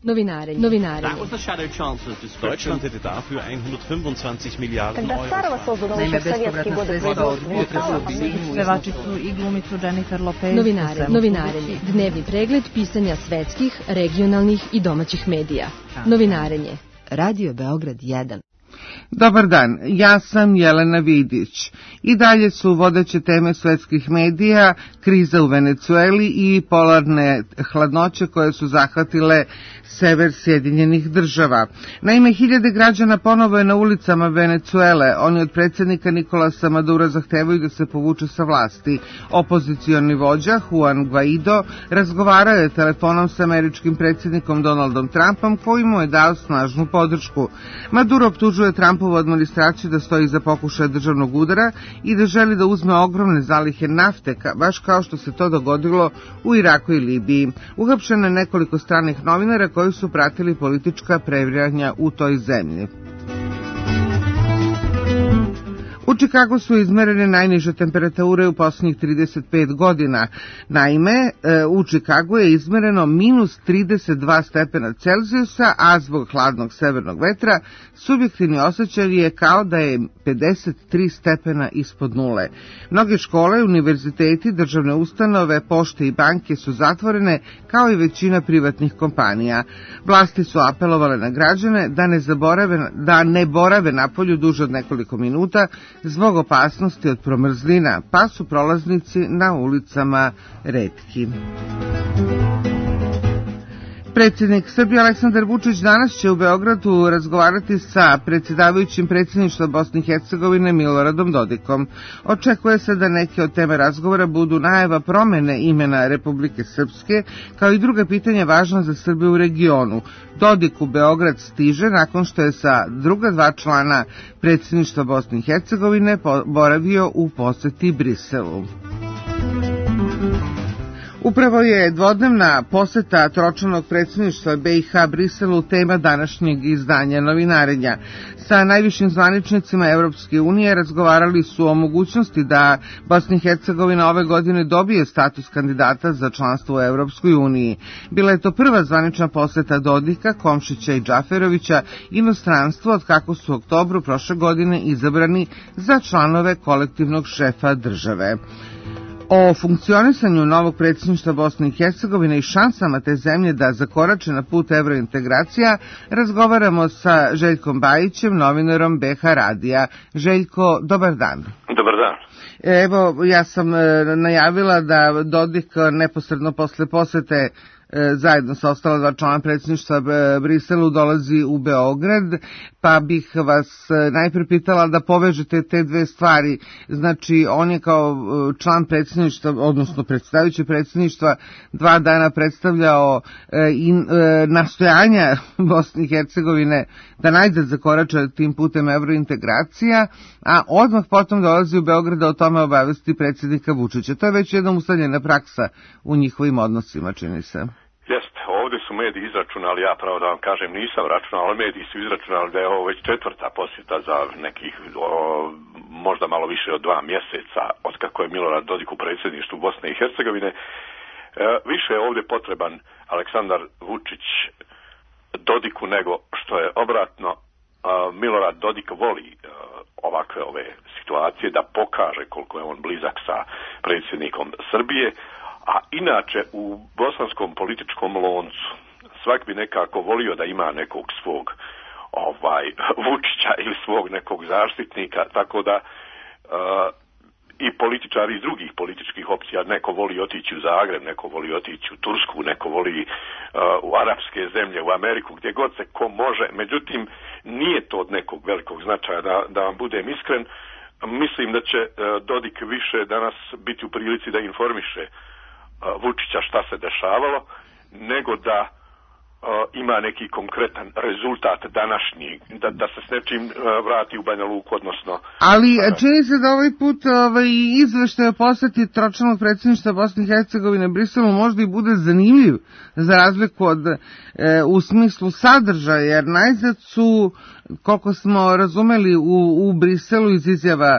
Novinarenje. That was the Shadow Chancellor's description. Deutschland hätte dafür 125 Milijarden Когда Euro. старого создано еще в советские годы производства. Pevačicu i glumicu Jennifer Lopez. Novinarenje. Dnevni pregled pisanja svetskih, regionalnih i domaćih medija. Novinarenje. Radio Beograd 1. Dobar dan, ja sam Jelena Vidić. I dalje su vodeće teme svetskih medija, kriza u Venecueli i polarne hladnoće koje su zahvatile sever Sjedinjenih država. Naime, hiljade građana ponovo je na ulicama Venecuele. Oni od predsjednika Nikolasa Madura zahtevaju da se povuče sa vlasti. Opozicioni vođa Juan Guaido razgovarao je telefonom sa američkim predsjednikom Donaldom Trumpom, koji mu je dao snažnu podršku. Maduro optužuje Trumpovu administraciju da stoji iza pokušaja državnog udara i da želi da uzme ogromne zalihe nafte, baš kao što se to dogodilo u Iraku i Libiji. Uhapšeno je nekoliko stranih novinara koji su pratili politička previranja u toj zemlji. U Čikagu su izmerene najniže temperature u posljednjih 35 godina. Naime, u Čikagu je izmereno minus 32 stepena Celzijusa, a zbog hladnog severnog vetra subjektivni osjećaj je kao da je 53 stepena ispod nule. Mnoge škole, univerziteti, državne ustanove, pošte i banke su zatvorene, kao i većina privatnih kompanija. Vlasti su apelovale na građane da ne borave napolju duže od nekoliko minuta zbog opasnosti od promrzlina, pa su prolaznici na ulicama retki. Predsjednik Srbije Aleksandar Vučić danas će u Beogradu razgovarati sa predsjedavajućim predsjedništva Bosne i Hercegovine Miloradom Dodikom. Očekuje se da neke od teme razgovora budu najava promjene imena Republike Srpske, kao i druga pitanja važna za Srbiju u regionu. Dodik u Beograd stiže nakon što je sa druga dva člana predsjedništva Bosne i Hercegovine boravio u posjeti Briselu. Upravo je dvodnevna poseta tročlanog predsjedništva BiH Briselu tema današnjeg izdanja Novinarenja. Sa najvišim zvaničnicima Europske unije razgovarali su o mogućnosti da Bosna i Hercegovina ove godine dobije status kandidata za članstvo u Europskoj uniji. Bila je to prva zvanična poseta Dodika, Komšića i Džaferovića inostranstvu od kako su u oktobru prošle godine izabrani za članove kolektivnog šefa države. O funkcionisanju novog predsjedništva Bosne i Hercegovine i šansama te zemlje da zakorače na put evrointegracija razgovaramo sa Željkom Bajićem, novinarom BH Radija. Željko, dobar dan. Dobar dan. Evo, ja sam najavila da Dodik neposredno posle posete zajedno sa ostala dva člana predsjedništva Briselu dolazi u Beograd, pa bih vas najprije pitala da povežete te dve stvari. Znači, on je kao član predsjedništva, odnosno predstavljajući predsjedništva, 2 dana predstavljao nastojanja Bosne i Hercegovine da najzad zakorača tim putem evrointegracija, a odmah potom dolazi u Beograd da o tome obavesti predsjednika Vučića. To je već jedna ustaljena praksa u njihovim odnosima, čini se. Jeste, ovdje su mediji izračunali, ja pravo da vam kažem nisam računao, ali mediji su izračunali da je ovo već 4. posjeta za nekih možda malo više od 2 mjeseca od kako je Milorad Dodik u predsjedništvu Bosne i Hercegovine. Više je ovdje potreban Aleksandar Vučić Dodiku nego što je obratno. Milorad Dodik voli ovakve ove situacije da pokaže koliko je on blizak sa predsjednikom Srbije. A inače u bosanskom političkom loncu svak bi nekako volio da ima nekog svog Vučića ili svog nekog zaštitnika, tako da i političari iz drugih političkih opcija, neko voli otići u Zagreb, neko voli otići u Tursku, neko voli u arapske zemlje, u Ameriku, gdje god se ko može. Međutim, nije to od nekog velikog značaja, da vam budem iskren. Mislim da će Dodik više danas biti u prilici da informiše Vučića šta se dešavalo, nego da ima neki konkretan rezultat današnji, da se s nečim vrati u Banja Luku, odnosno... Ali čini se da ovaj put izveštaj o posjeti tročlanog predsjedništva Bosne i Hercegovine Briselu možda i bude zanimljiv za razliku od u smislu sadržaja, jer najzad su, koliko smo razumeli u Briselu iz izjava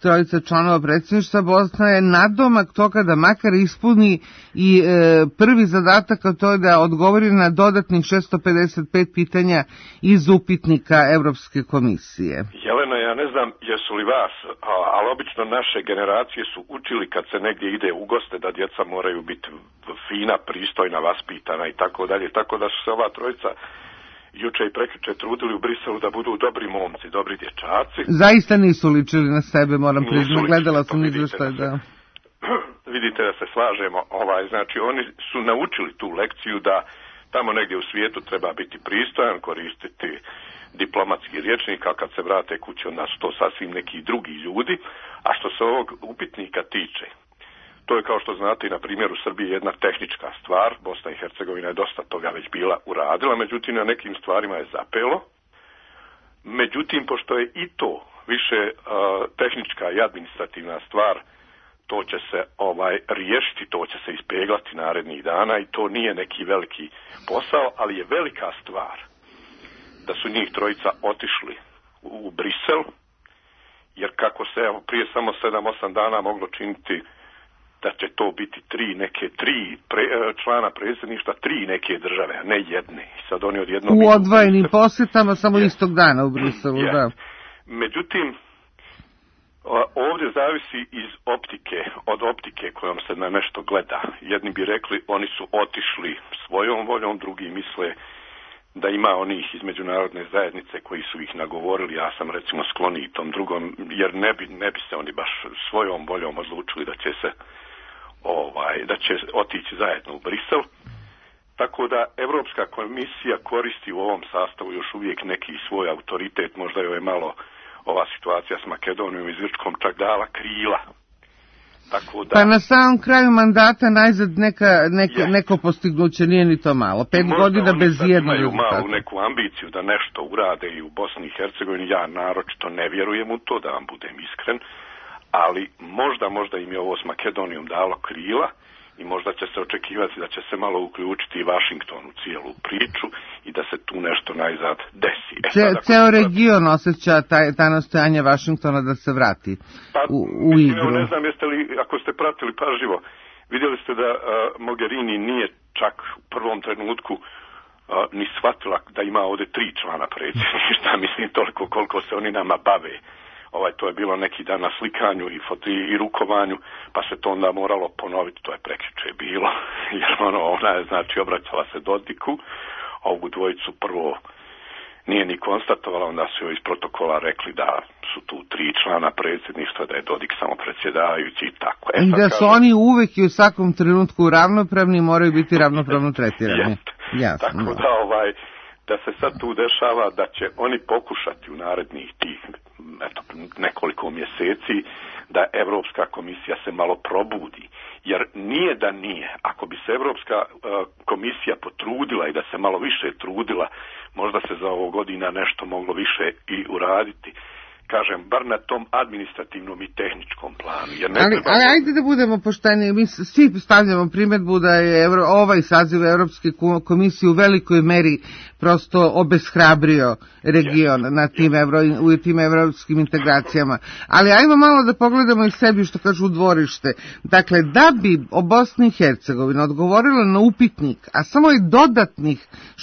trojica članova predsjedništva, Bosna je nadomak toga da makar ispuni i prvi zadatak, a to je da odgovori na dodatnih 655 pitanja iz upitnika Evropske komisije. Jelena, ja ne znam jesu li vas, ali obično naše generacije su učili kad se negdje ide u goste da djeca moraju biti fina, pristojna, vaspitana i tako dalje, tako da su se ova trojica juče i prekjuče trudili u Briselu da budu dobri momci, dobri dječaci. Zaista nisu ličili na sebe, moram priznati, gledala sam izvještaj, da. Vidite da se slažemo, znači oni su naučili tu lekciju da tamo negdje u svijetu treba biti pristojan, koristiti diplomatski rječnik, a kad se vrate kući onda su to sasvim neki drugi ljudi, a što se ovog upitnika tiče, to je kao što znate i na primjeru Srbije jedna tehnička stvar. Bosna i Hercegovina je dosta toga već bila uradila, međutim na nekim stvarima je zapelo. Međutim, pošto je i to više tehnička i administrativna stvar, to će se riješiti, to će se ispeglati narednih dana i to nije neki veliki posao, ali je velika stvar da su njih trojica otišli u Brisel, jer kako se prije samo 7-8 dana moglo činiti da će to biti tri člana predsjedništva, 3 neke države, a ne jedne. Sad oni odjednom u odvojenim posjetama samo istog dana u Briselu, da. Međutim, ovdje zavisi od optike kojom se na nešto gleda. Jedni bi rekli oni su otišli svojom voljom, drugi misle da ima onih iz međunarodne zajednice koji su ih nagovorili. Ja sam recimo skloniji tom drugom, jer ne bi se oni baš svojom voljom odlučili da će otići zajedno u Brisel. Tako da Europska komisija koristi u ovom sastavu još uvijek neki svoj autoritet, možda joj je malo ova situacija s Makedonijom i Grčkom čak dala krila. Tako da, pa na samom kraju mandata najzad neko postignuće, nije ni to malo. 5 godina bez jednog rezultata. Malu neku ambiciju da nešto urade i u Bosni i Hercegovini, ja naročito ne vjerujem u to, da vam budem iskren, ali možda im je ovo s Makedonijom dalo krila i možda će se očekivati da će se malo uključiti i Washington u cijelu priču i da se tu nešto najzad desi. Ceo region osjeća ta nastojanja Washingtona da se vrati u igru. Ne znam jeste li, ako ste pratili pažljivo, vidjeli ste da Mogherini nije čak u prvom trenutku ni shvatila da ima ovdje 3 člana predsjedništva, mislim toliko koliko se oni nama bave. To je bilo neki dan na slikanju i rukovanju, pa se to onda moralo ponoviti, to je prekjuče bilo, jer ona je znači obraćala se Dodiku, ovu dvojicu prvo nije ni konstatovala, onda su joj iz protokola rekli da su tu 3 člana predsjedništva, da je Dodik samo predsjedavajući i tako. I da su oni uvek i u svakom trenutku ravnopravni, moraju biti ravnopravno tretirani. Jasno. Tako da se sad tu dešava da će oni pokušati u narednih tih nekoliko mjeseci da Europska komisija se malo probudi, jer nije da nije. Ako bi se Europska komisija potrudila i da se malo više trudila, možda se za ovo godina nešto moglo više i uraditi. Kažem, bar na tom administrativnom i tehničkom planu. Ali ajde da budemo pošteni, mi svi stavljamo primjedbu da je ovaj saziv Europske komisije u velikoj meri prosto obeshrabrio region u tim evropskim integracijama. Ali ajmo malo da pogledamo i sebi što kažu u dvorište. Dakle, da bi o Bosni i Hercegovini odgovorila na upitnik, a samo je dodatnih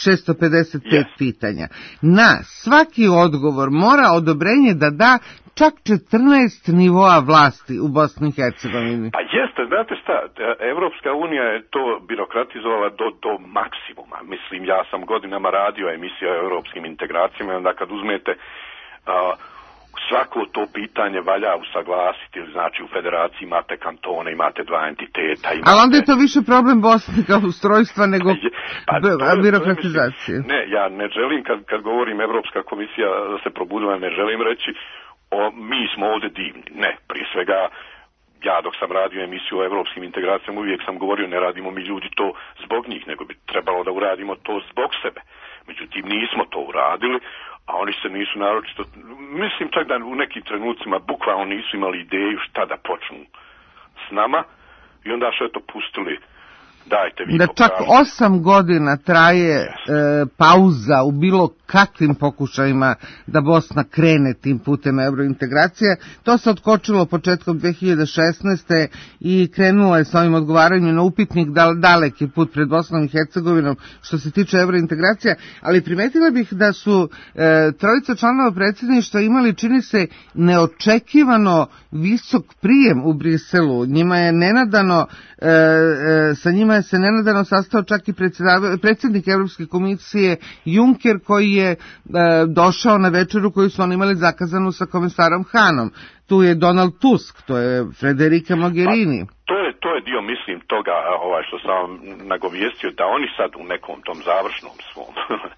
655 pitanja, na svaki odgovor mora odobrenje da čak 14 nivoa vlasti u Bosni i Hercegovini. Pa jeste, znate šta, Evropska unija je to birokratizovala do maksimuma. Mislim, ja sam godinama radio emisije o europskim integracijama, onda kad uzmete svako to pitanje valja usaglasiti, znači u federaciji imate kantone, imate 2 entiteta. Ali onda je to više problem Bosne kao ustrojstva nego birokratizacije. Ne, ja ne želim, kad govorim Evropska komisija da se probudila, ne želim reći mi smo ovdje divni. Ne, prije svega ja dok sam radio emisiju o europskim integracijama uvijek sam govorio ne radimo mi ljudi to zbog njih, nego bi trebalo da uradimo to zbog sebe. Međutim, nismo to uradili, a oni se nisu naročito, mislim čak da u nekim trenucima bukvalno nisu imali ideju šta da počnu s nama i onda su pustili Dajte vi da čak 8 godina traje pauza u bilo kakvim pokušajima da Bosna krene tim putem eurointegracije. To se otkočilo početkom 2016. i krenulo je sa ovim odgovaranjem na upitnik daleki put pred Bosnom i Hercegovinom što se tiče eurointegracija, ali primetila bih da su trojica članova predsjedništva imali, čini se, neočekivano visok prijem u Briselu. Njima je nenadano, sa njima se nenadano sastao čak i predsjednik Evropske komisije Juncker, koji je došao na večeru koju su oni imali zakazanu sa komesarom Hanom. Tu je Donald Tusk, to je Federica Mogherini. To je dio, mislim, toga što sam vam nagovijestio, da oni sad u nekom tom završnom svom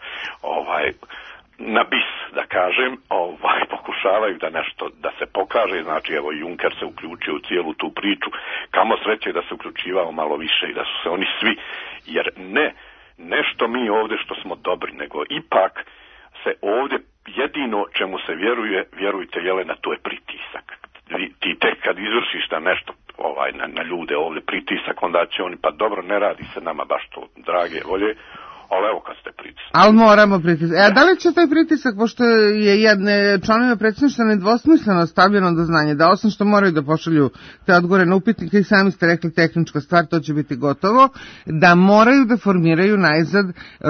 na bis, da kažem, pokušavaju da nešto da se pokaže. Znači, evo, Juncker se uključio u cijelu tu priču. Kamo sreće da se uključivao malo više i da su se oni svi, jer nešto mi ovdje što smo dobri, nego ipak se ovdje jedino čemu se vjerujte, Jelena, to je pritisak. Ti tek kad izvršiš da nešto na ljude ovdje pritisak, onda će oni, pa dobro, ne radi se nama baš to, drage volje, ali evo kad ste pritisak. Ali moramo pritisak. A da li će taj pritisak, pošto je članovima predsjedništva nedvosmisleno stavljeno do znanja, da osim što moraju da pošalju te odgovore na upitnike, i sami ste rekli tehnička stvar, to će biti gotovo, da moraju da formiraju najzad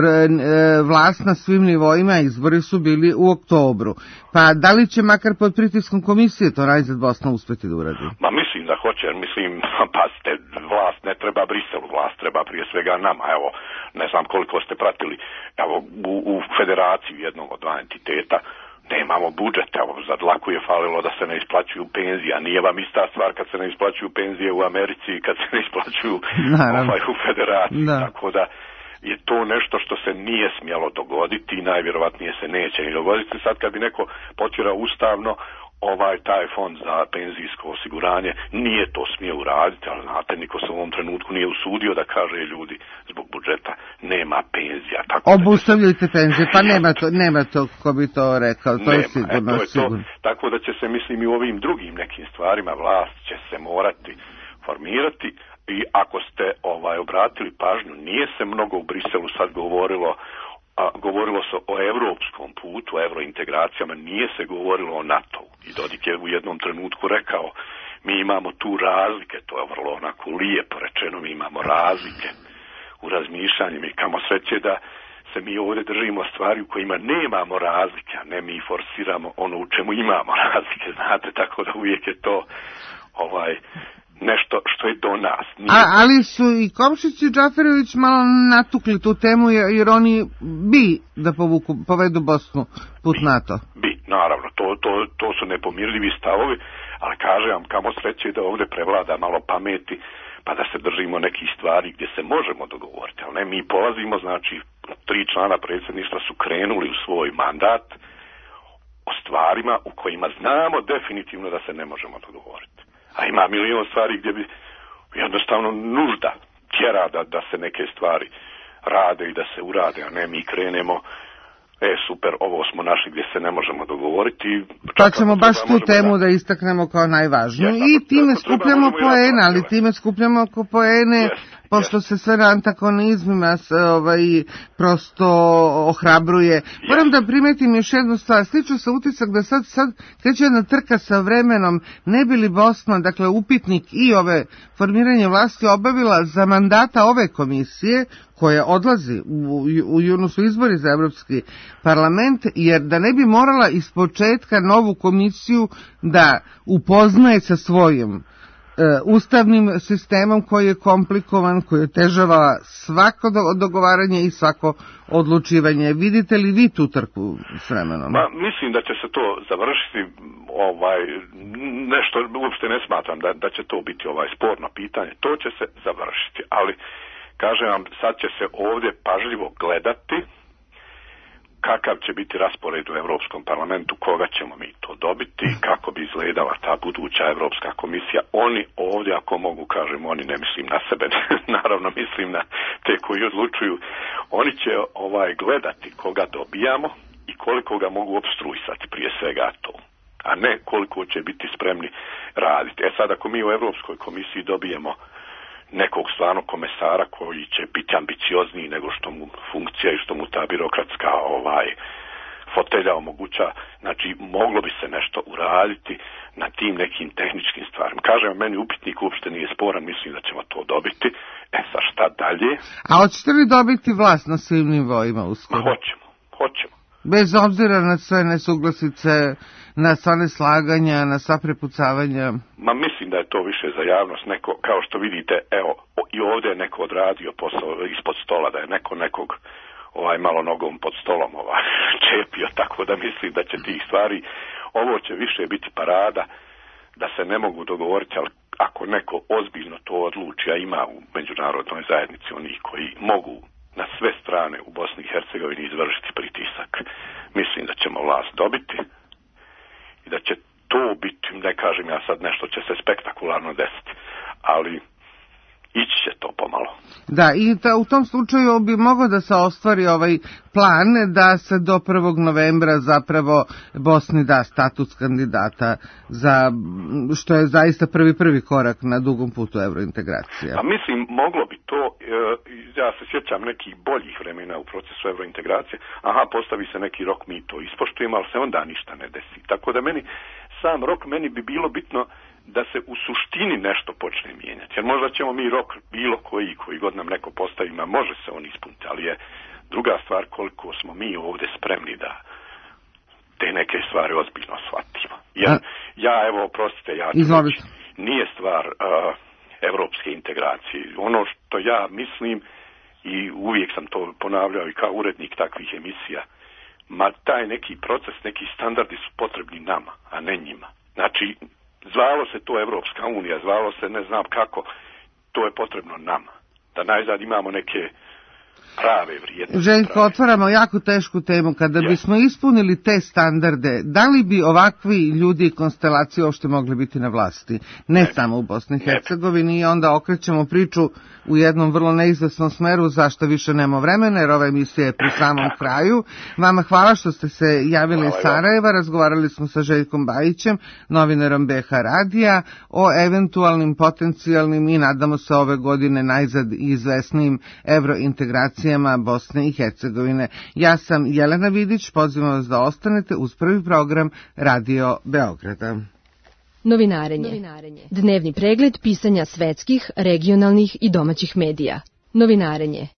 vlast na svim nivoima, izbori su bili u oktobru. Pa da li će makar pod pritiskom komisije to najzad Bosna uspjeti da uradi? Ma mislim da hoće, jer pazite, vlast ne treba Briselu, vlast treba prije svega nama. Evo, ne znam koliko ste pratili, evo, u federaciji jednog od dva entiteta nemamo budžet, evo, za dlaku je falilo da se ne isplaćuju penzije, a nije vam ista stvar kad se ne isplaćuju penzije u Americi i kad se ne isplaćuju u federaciji, tako da je to nešto što se nije smjelo dogoditi i najvjerovatnije se neće ni dogoditi. Sad kad bi neko potjerao ustavno taj fond za penzijsko osiguranje, nije to smio uraditi, ali znate, niko se u ovom trenutku nije usudio da kaže ljudi zbog budžeta nema penzija. Obustavljajte penzije, pa nema to ko bi to rekao, to je sigurno. Tako da će se, mislim, i u ovim drugim nekim stvarima vlast će se morati formirati. I ako ste obratili pažnju, nije se mnogo u Briselu sad govorilo se o europskom putu, o eurointegracijama, nije se govorilo o NATO-u. I Dodik je u jednom trenutku rekao, mi imamo tu razlike, to je vrlo onako lijepo rečeno, mi imamo razlike u razmišljanjima i kamo sreće da se mi ovdje držimo stvari u kojima nemamo razlike, a ne mi forsiramo ono u čemu imamo razlike, znate, tako da uvijek je to nešto što je do nas. Ali su i Komšić i Džaferović malo natukli tu temu, jer oni bi da povedu Bosnu put NATO. Naravno, to su nepomirljivi stavovi, ali kažem vam, kamo sreće da ovdje prevlada malo pameti, pa da se držimo nekih stvari gdje se možemo dogovoriti. Ali ne, mi polazimo, znači, 3 člana predsjedništva su krenuli u svoj mandat o stvarima u kojima znamo definitivno da se ne možemo dogovoriti. A ima milion stvari gdje bi jednostavno nužda tjera da se neke stvari rade i da se urade, a ne mi krenemo, super, ovo smo našli gdje se ne možemo dogovoriti. Pa ćemo baš tu temu da istaknemo kao najvažniju i time skupljamo poene, ali time skupljamo poene, pošto se sve na antagonizmima prosto ohrabruje. Moram da primetim još jednu stvar, stiče se utisak da sad kreće jedna trka sa vremenom, ne bi li Bosna, dakle upitnik i ove formiranje vlasti obavila za mandata ove komisije, koje odlazi, u junu su izbori za Evropski parlament, jer da ne bi morala ispočetka novu komisiju da upoznaje sa svojim ustavnim sistemom koji je komplikovan, koji otežava svako dogovaranje i svako odlučivanje. Vidite li vi tu trku s vremenom? Mislim da će se to završiti, nešto uopšte ne smatram da će to biti sporno pitanje, to će se završiti, ali kažem vam, sad će se ovdje pažljivo gledati kakav će biti raspored u Europskom parlamentu, koga ćemo mi to dobiti, kako bi izgledala ta buduća Europska komisija. Oni ovdje, ako mogu, kažem, oni ne mislim na sebe, naravno mislim na te koji odlučuju, oni će gledati koga dobijamo i koliko ga mogu opstruisati, prije svega to, a ne koliko će biti spremni raditi. Sad, ako mi u Europskoj komisiji dobijemo nekog stvarno komesara koji će biti ambiciozniji nego što mu funkcija i što mu ta birokratska fotelja omoguća. Znači, moglo bi se nešto uraditi na tim nekim tehničkim stvarima. Kažem, meni upitnik uopšte nije sporan, mislim da ćemo to dobiti. Sa šta dalje? A hoćete li dobiti vlast na svim nivoima uskoro? Hoćemo. Bez obzira na sve nesuglasice, na sva neslaganja, na sva prepucavanja? Ma mislim da je to više za javnost. Neko, kao što vidite, evo, i ovdje je neko odradio posao ispod stola, da je neko nekog malo nogom pod stolom čepio, tako da mislim da će tih stvari, ovo će više biti parada, da se ne mogu dogovoriti, ali ako neko ozbiljno to odluči, a ima u međunarodnoj zajednici onih koji mogu na sve strane u Bosni i Hercegovini izvršiti pritisak, mislim da ćemo vlast dobiti i da će to biti, ne kažem ja sad nešto će se spektakularno desiti, ali ići će to pomalo. Da, i u tom slučaju bi mogao da se ostvari ovaj plan da se do 1. novembra zapravo Bosni da status kandidata, za što je zaista prvi korak na dugom putu evrointegracije. A mislim, moglo bi to, ja se sjećam nekih boljih vremena u procesu evrointegracije, postavi se neki rok, mi to ispoštujemo, ali se onda ništa ne desi. Tako da sam rok meni bi bilo bitno da se u suštini nešto počne mijenjati. Jer možda ćemo mi rok bilo koji god nam neko postavi, može se on ispuniti, ali je druga stvar koliko smo mi ovdje spremni da te neke stvari ozbiljno shvatimo. Ja evo, oprostite, nije stvar evropske integracije. Ono što ja mislim, i uvijek sam to ponavljao i kao urednik takvih emisija, taj neki proces, neki standardi su potrebni nama, a ne njima. Znači, zvalo se to Evropska unija, zvalo se ne znam kako, to je potrebno nama. Da najzad imamo neke prave vrijednosti. Željko, otvaramo jako tešku temu. Kada bismo ispunili te standarde, da li bi ovakvi ljudi i konstelacije uopšte mogli biti na vlasti? Ne samo u Bosni i Hercegovini, i onda okrećemo priču u jednom vrlo neizvesnom smeru, zašto više nema vremena, jer ova emisija je pri samom kraju. Vama hvala što ste se javili iz Sarajeva. Razgovarali smo sa Željkom Bajićem, novinarom BH radija, o eventualnim, potencijalnim i nadamo se ove godine najzad izvesnijim evrointegracijama Bosne i Hercegovine. Ja sam Jelena Vidić, pozivam vas da ostanete uz prvi program Radio Beograda. Novinarenje. Dnevni pregled pisanja svetskih, regionalnih i domaćih medija. Novinarenje.